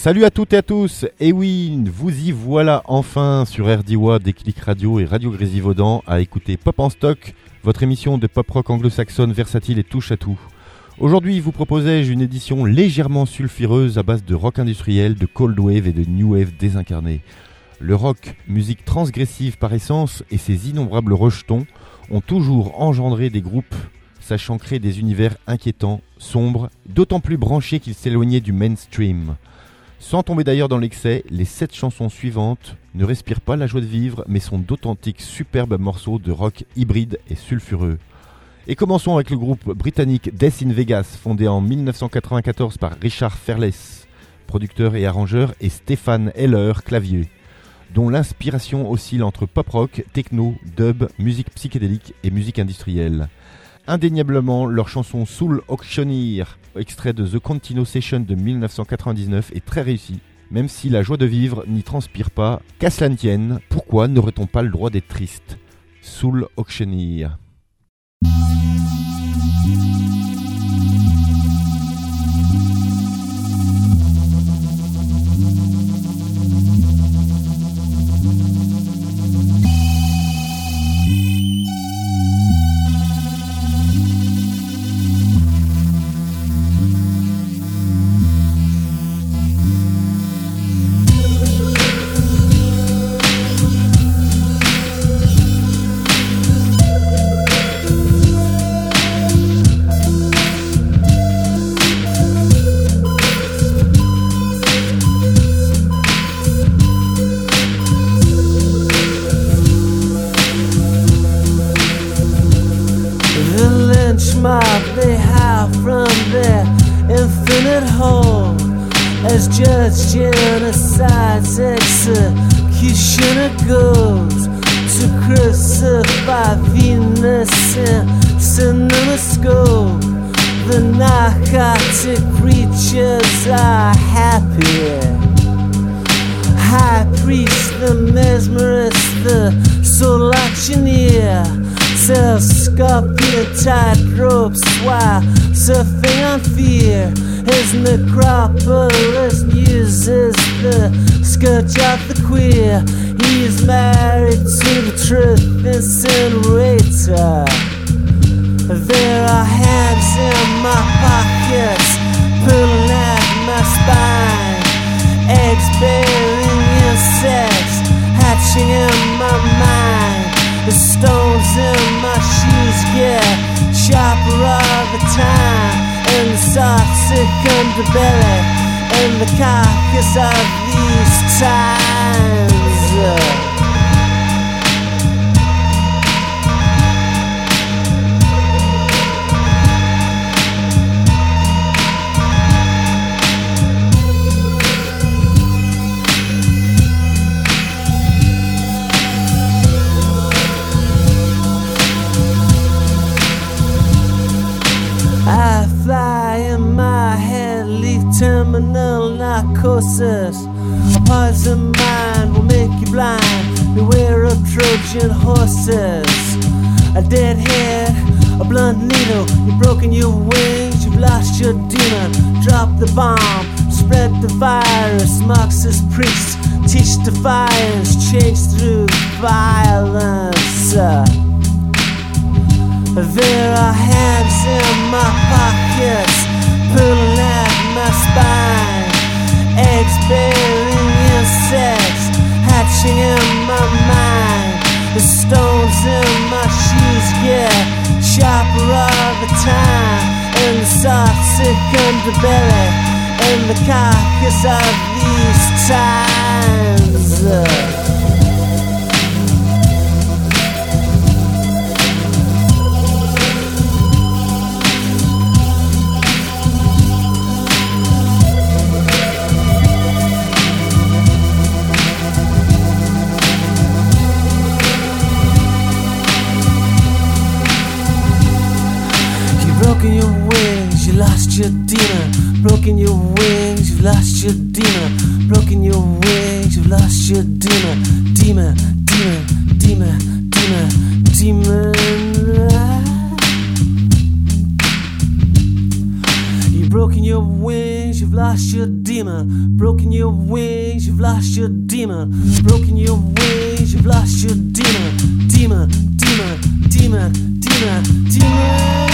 Salut à toutes et à tous, et oui, vous y voilà enfin sur RDIWA, Déclic Radio et Radio Grésivaudan à écouter Pop en Stock, votre émission de pop rock anglo-saxonne versatile et touche à tout. Aujourd'hui, vous proposais-je une édition légèrement sulfureuse à base de rock industriel, de cold wave et de new wave désincarné. Le rock, musique transgressive par essence, et ses innombrables rejetons ont toujours engendré des groupes sachant créer des univers inquiétants, sombres, d'autant plus branchés qu'ils s'éloignaient du mainstream. Sans tomber d'ailleurs dans l'excès, les 7 chansons suivantes ne respirent pas la joie de vivre, mais sont d'authentiques superbes morceaux de rock hybride et sulfureux. Et commençons avec le groupe britannique Death in Vegas, fondé en 1994 par Richard Fairless, producteur et arrangeur, et Stefan Heller, clavier, dont l'inspiration oscille entre pop rock, techno, dub, musique psychédélique et musique industrielle. Indéniablement, leur chanson Soul Auctioneer, extrait de The Contino Session de 1999, est très réussie. Même si la joie de vivre n'y transpire pas, qu'à cela ne tienne, pourquoi n'aurait-on pas le droit d'être triste ? Soul Auctioneer. They hide from their infinite hole as judge genocide's executioner goes to crucify Venus in cinemascope. The narcotic preachers are happy. High priest, the mesmerist, the soul auctioneer sells scorpion tightropes while surfing on fear. His necropolis uses the scourge of the queer. He is married to the truth incinerator. There are hands in my pockets pulling at my spine. Eggs bearing insects hatching in my mind. The stones in my shoes get sharper all the time. And the toxic underbelly and the carcass of these times. I fly in my head, leave terminal narcosis. A poison mind will make you blind. Beware of Trojan horses. A dead head, a blunt needle. You've broken your wings, you've lost your demon. Drop the bomb, spread the virus. Marxist priests teach defiance, change through violence. There are hands in my pockets pulling at my spine. Eggs bearing insects hatching in my mind. The stones in my shoes get sharper all the time. And the soft sick underbelly and the carcass of these times. Broken your wings, you lost your demon. Broken your wings, you've lost your demon. Broken your wings, you've lost your demon. Demon, demon, demon, demon, demon. You broke Broken your wings, you've lost your demon. Broken your wings, you've lost your demon. Broken your wings, you've lost your demon. Demon, demon, demon, demon, demon.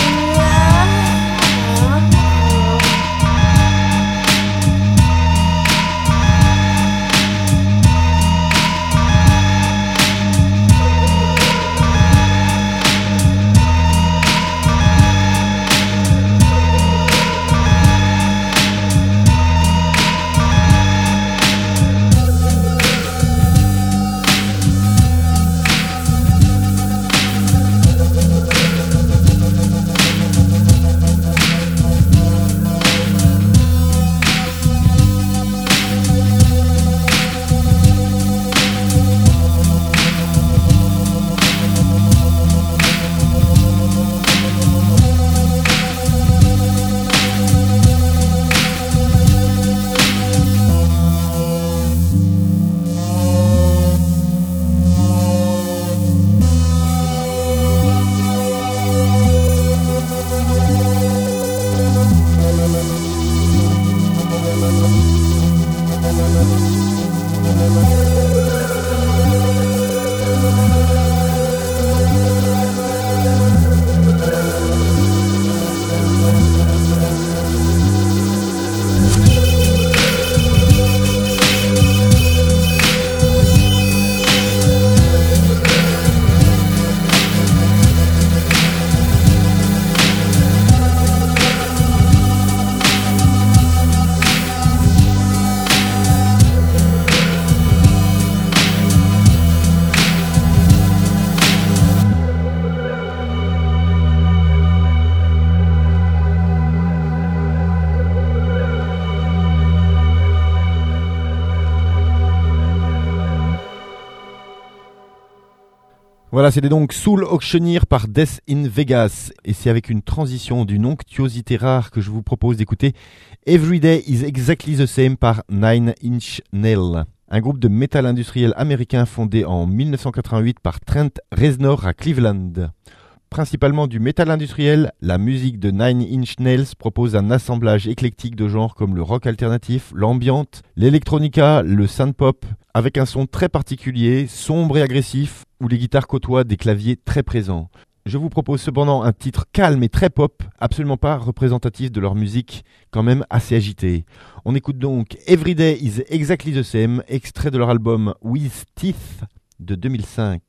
Voilà, c'était donc Soul Auctioneer par Death in Vegas. Et c'est avec une transition d'une onctuosité rare que je vous propose d'écouter Everyday is Exactly the Same par Nine Inch Nails. Un groupe de métal industriel américain fondé en 1988 par Trent Reznor à Cleveland. Principalement du métal industriel, la musique de Nine Inch Nails propose un assemblage éclectique de genres comme le rock alternatif, l'ambient, l'électronica, le synth-pop, avec un son très particulier, sombre et agressif, où les guitares côtoient des claviers très présents. Je vous propose cependant un titre calme et très pop, absolument pas représentatif de leur musique, quand même assez agitée. On écoute donc Everyday is Exactly the Same, extrait de leur album With Teeth de 2005.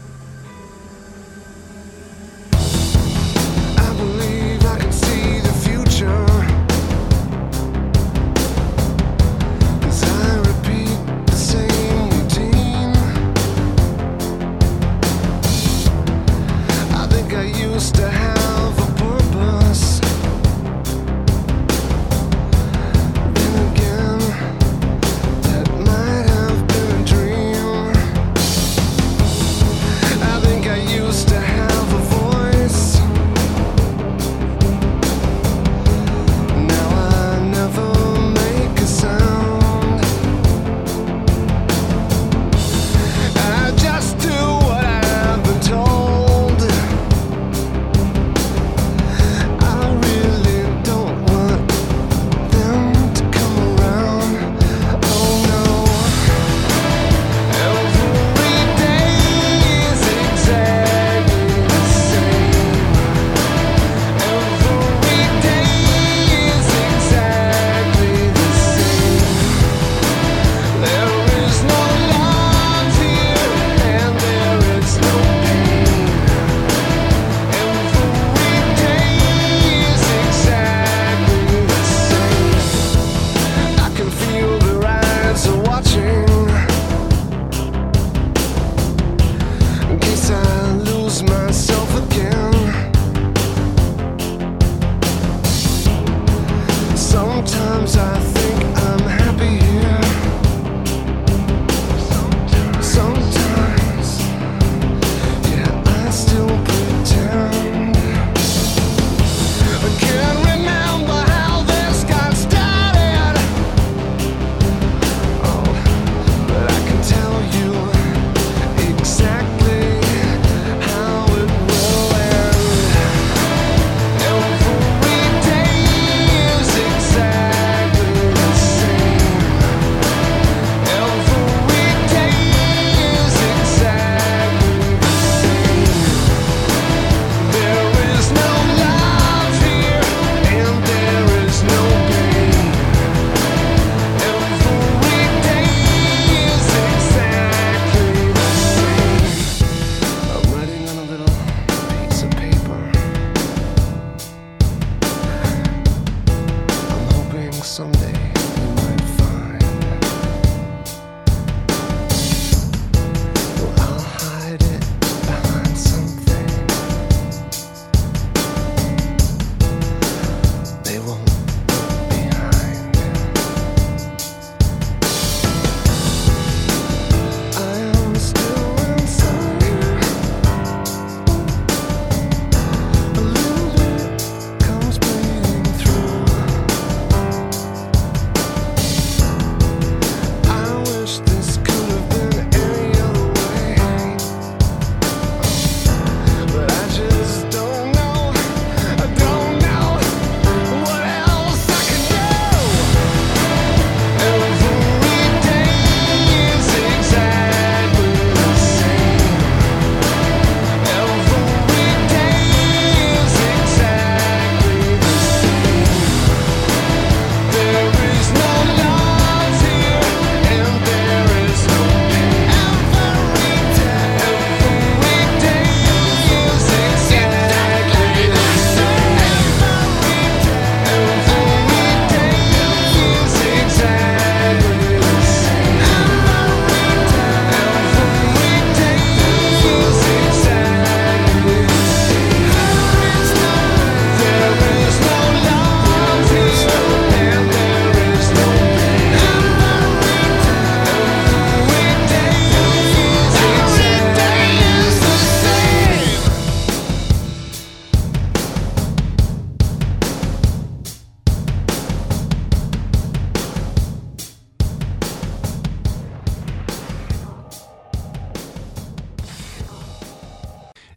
I believe I can see the future.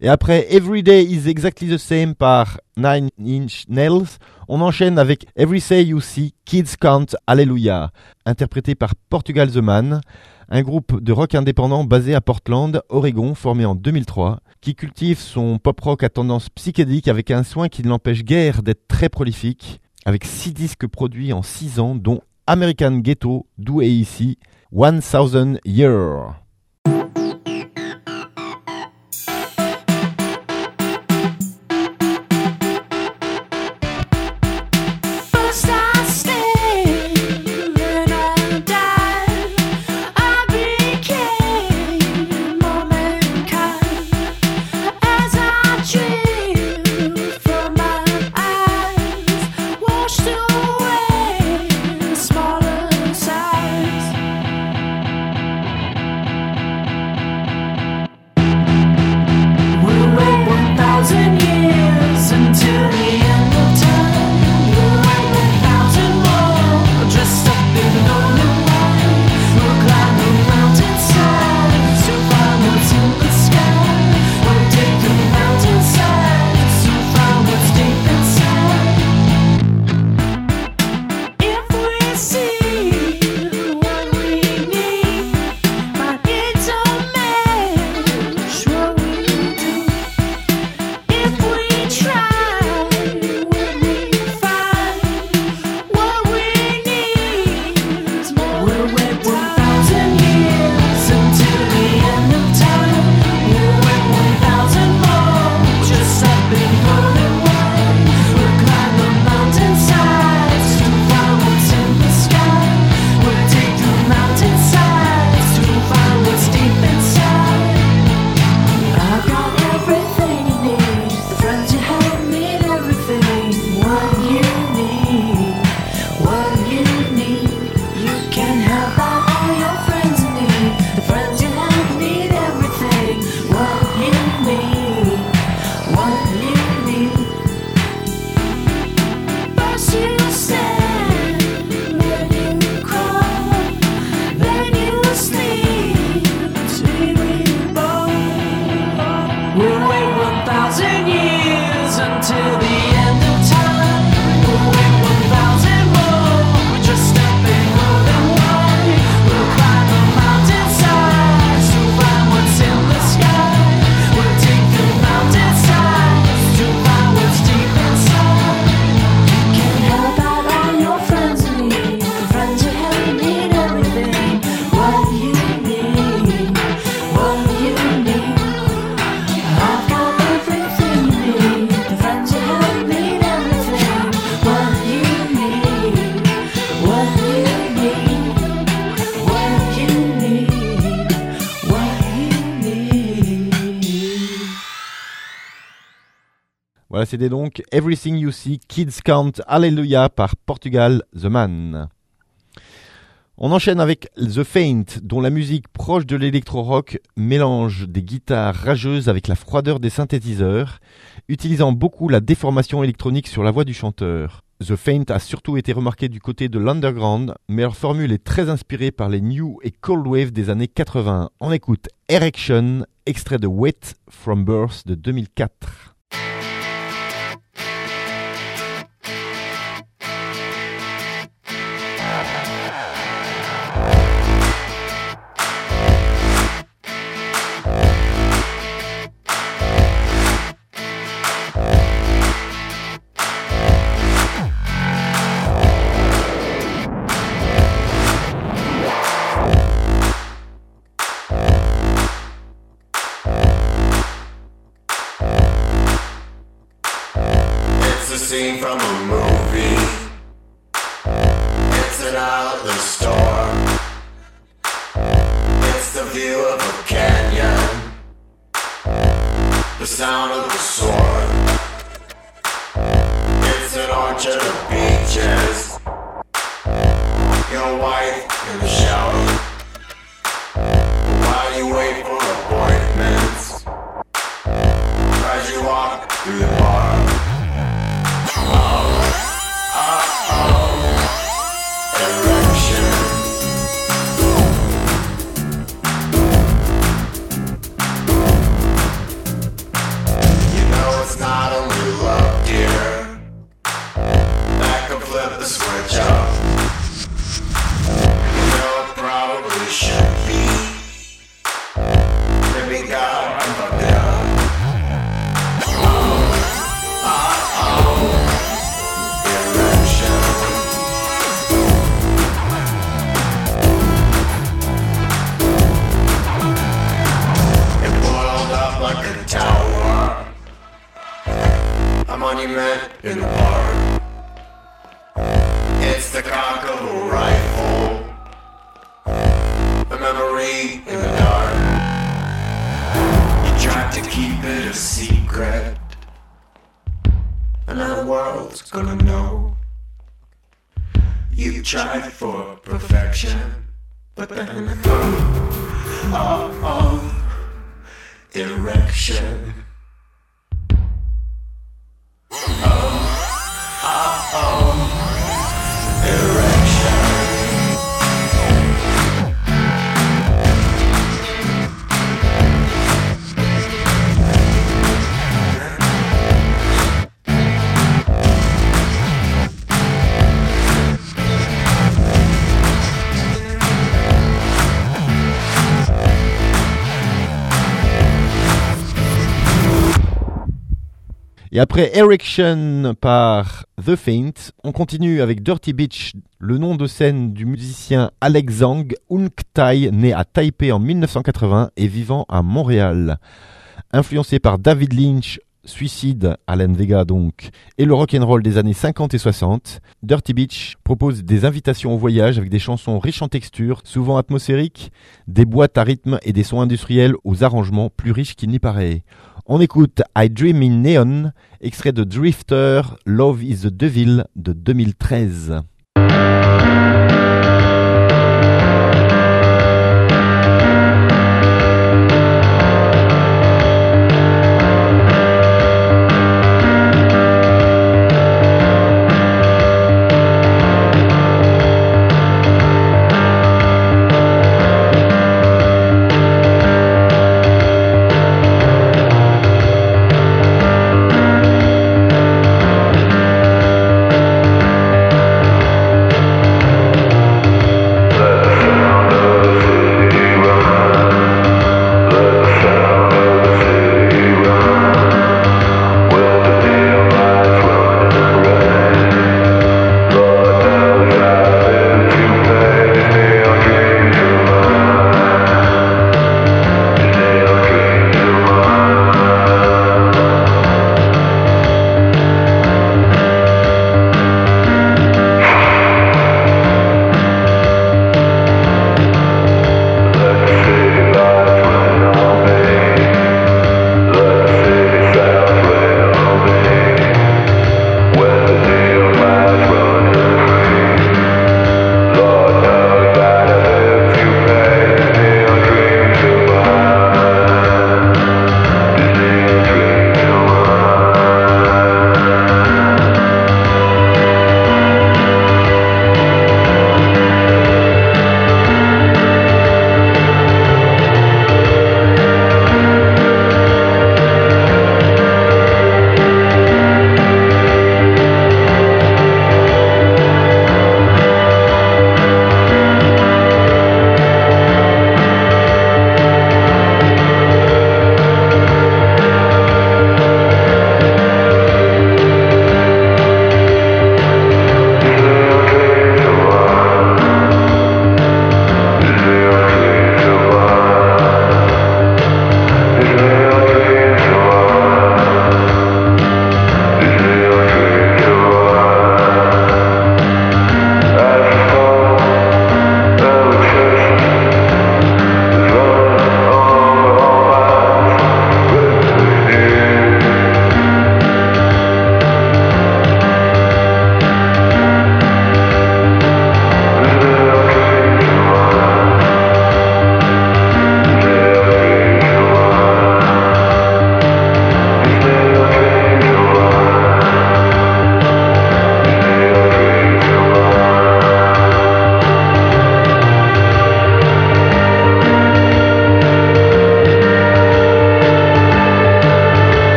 Et après Every Day is Exactly the Same par Nine Inch Nails, on enchaîne avec Every Say You See, Kids Count Hallelujah, interprété par Portugal The Man, un groupe de rock indépendant basé à Portland, Oregon, formé en 2003, qui cultive son pop-rock à tendance psychédélique avec un soin qui ne l'empêche guère d'être très prolifique, avec 6 disques produits en 6 ans, dont American Ghetto, d'où est ici 1000 Year. Voilà, c'était donc Everything You See, Kids Count Hallelujah par Portugal The Man. On enchaîne avec The Faint, dont la musique proche de l'électro-rock mélange des guitares rageuses avec la froideur des synthétiseurs, utilisant beaucoup la déformation électronique sur la voix du chanteur. The Faint a surtout été remarqué du côté de l'underground, mais leur formule est très inspirée par les new et cold wave des années 80. On écoute Erection, extrait de Wet From Birth de 2004. Scene from a movie. It's an outlet store. It's the view of a canyon. The sound of the sword. It's an orchard of beaches. Your wife in the shower. While you wait for appointments, as you walk through the bar. we got yeah. Erection. It boiled up like a tower, a monument in the park. It's the cock of a rifle, a memory in the dark. You tried to keep it a secret, and now the world's gonna know. You tried for perfection, but then erection. Et après Erection par The Faint, on continue avec Dirty Beach, le nom de scène du musicien Alex Zhang Unktai, né à Taipei en 1980 et vivant à Montréal. Influencé par David Lynch, Suicide, Alan Vega donc, et le rock'n'roll des années 50 et 60, Dirty Beach propose des invitations au voyage avec des chansons riches en textures, souvent atmosphériques, des boîtes à rythme et des sons industriels aux arrangements plus riches qu'il n'y paraît. On écoute I Dream in Neon, extrait de Drifter, Love is the Devil de 2013.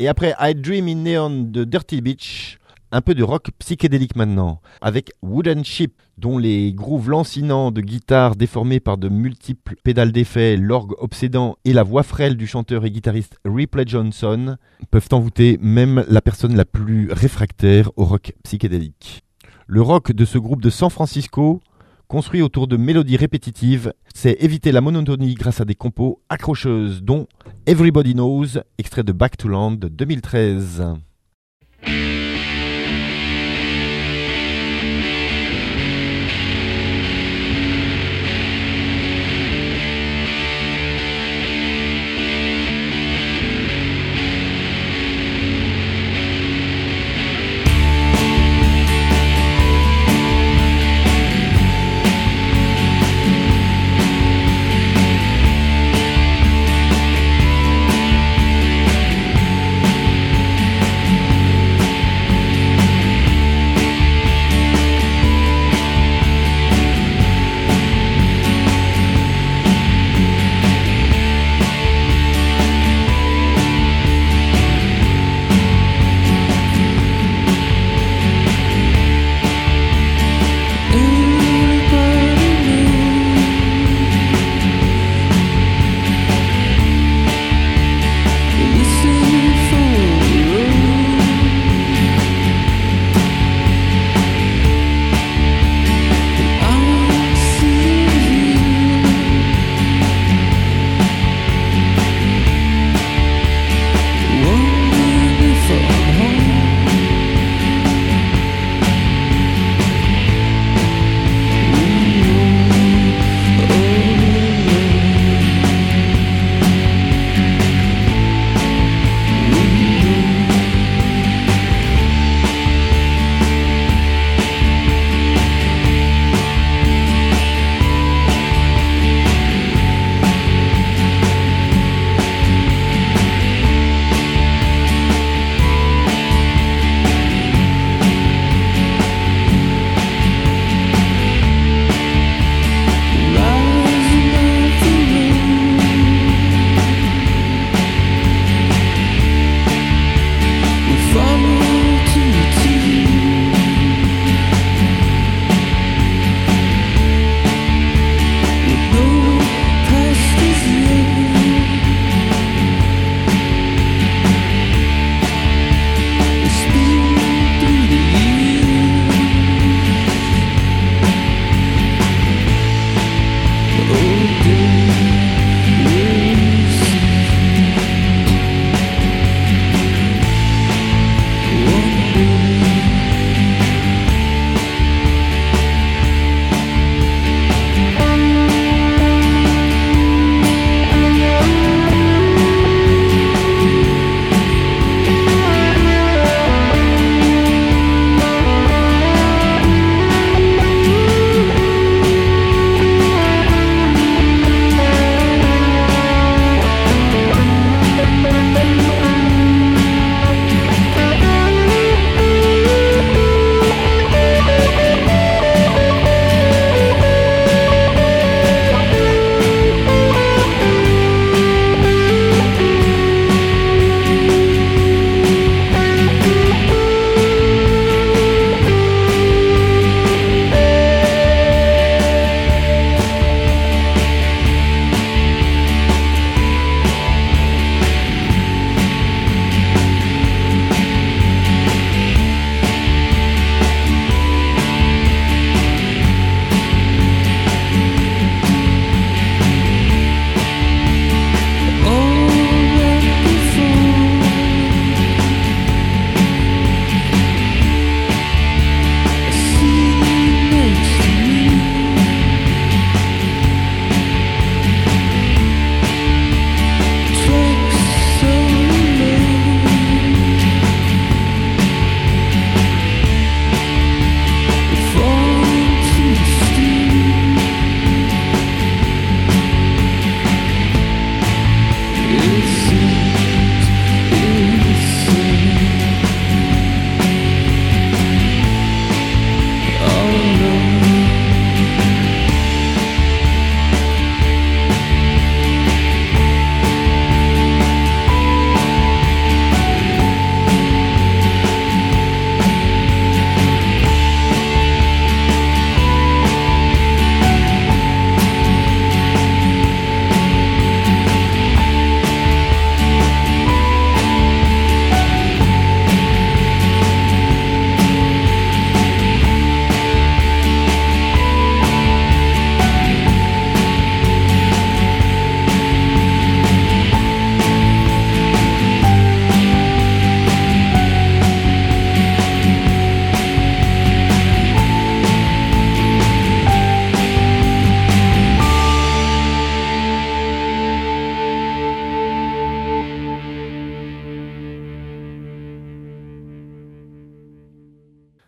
Et après I Dream in Neon de Dirty Beach, un peu de rock psychédélique maintenant, avec Wooden Ship, dont les grooves lancinants de guitare déformés par de multiples pédales d'effet, l'orgue obsédant et la voix frêle du chanteur et guitariste Ripley Johnson peuvent envoûter même la personne la plus réfractaire au rock psychédélique. Le rock de ce groupe de San Francisco, construit autour de mélodies répétitives, c'est éviter la monotonie grâce à des compos accrocheuses, dont Everybody Knows, extrait de Back to Land de 2013.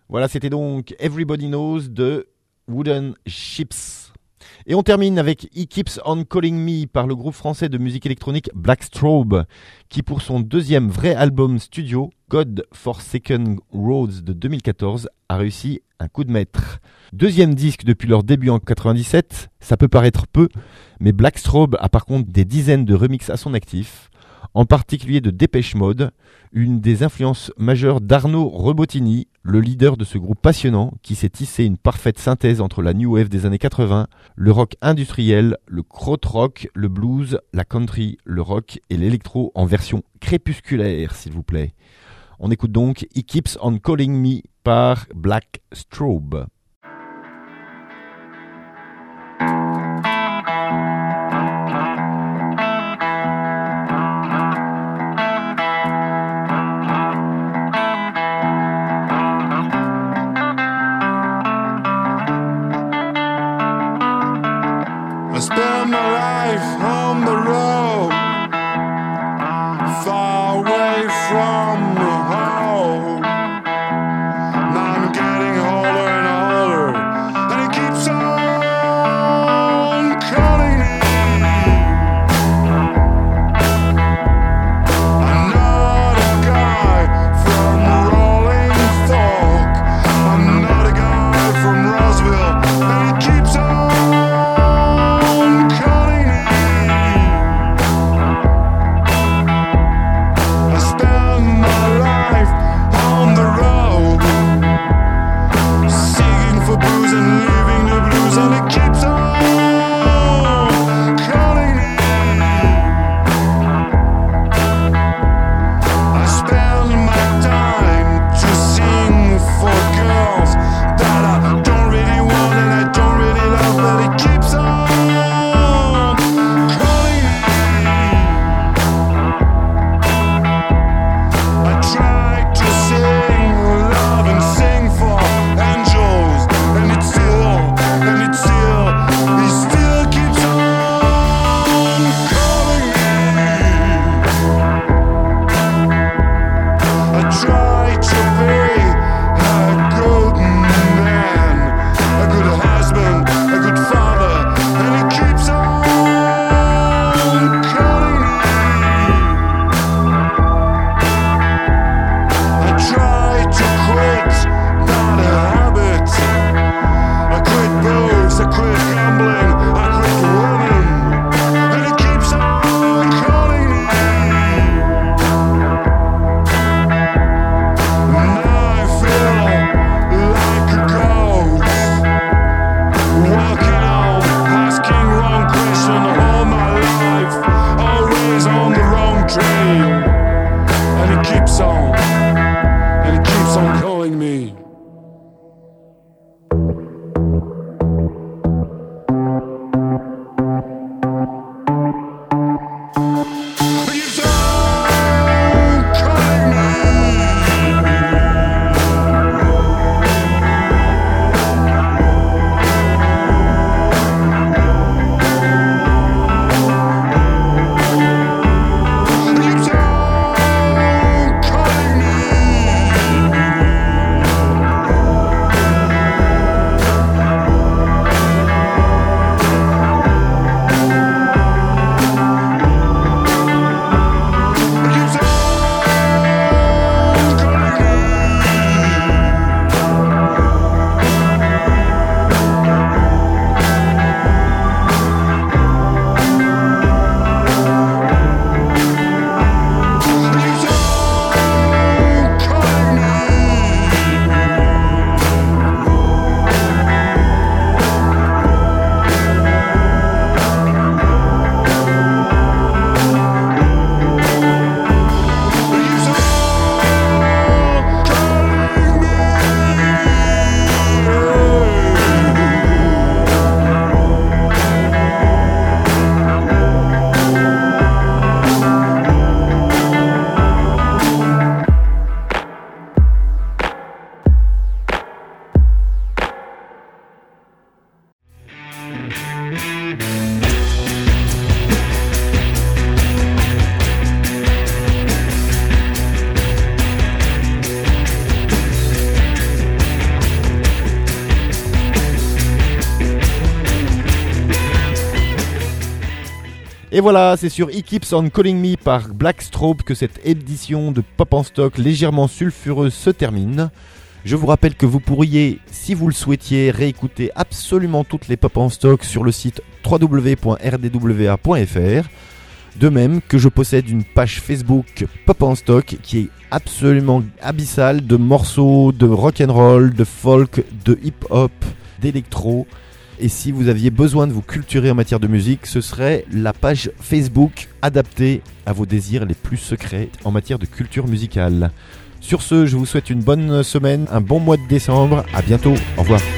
Voilà, c'était donc Everybody Knows de Wooden Ships. Et on termine avec He Keeps On Calling Me par le groupe français de musique électronique Black Strobe, qui pour son deuxième vrai album studio, God Forsaken Roads de 2014, a réussi un coup de maître. Deuxième disque depuis leur début en 97, ça peut paraître peu, mais Black Strobe a par contre des dizaines de remixes à son actif, en particulier de Depeche Mode, une des influences majeures d'Arnaud Rebottini, le leader de ce groupe passionnant qui s'est tissé une parfaite synthèse entre la new wave des années 80, le rock industriel, le krautrock, le blues, la country, le rock et l'électro en version crépusculaire, s'il vous plaît. On écoute donc He Keeps On Calling Me par Black Strobe. I spend my life on the road, far away from the home. Now I'm getting older and older, and it keeps on calling me. I'm not a guy from Rolling Fork, I'm not a guy from Roswell, and it keeps on. Try to be a good man. Et voilà, c'est sur He Keeps On Calling Me par Blackstrobe que cette édition de Pop en Stock légèrement sulfureuse se termine. Je vous rappelle que vous pourriez, si vous le souhaitiez, réécouter absolument toutes les Pop en Stock sur le site www.rdwa.fr. De même que je possède une page Facebook Pop en Stock qui est absolument abyssale de morceaux de rock'n'roll, de folk, de hip-hop, d'électro. Et si vous aviez besoin de vous culturer en matière de musique, ce serait la page Facebook adaptée à vos désirs les plus secrets en matière de culture musicale. Sur ce, je vous souhaite une bonne semaine, un bon mois de décembre. À bientôt. Au revoir.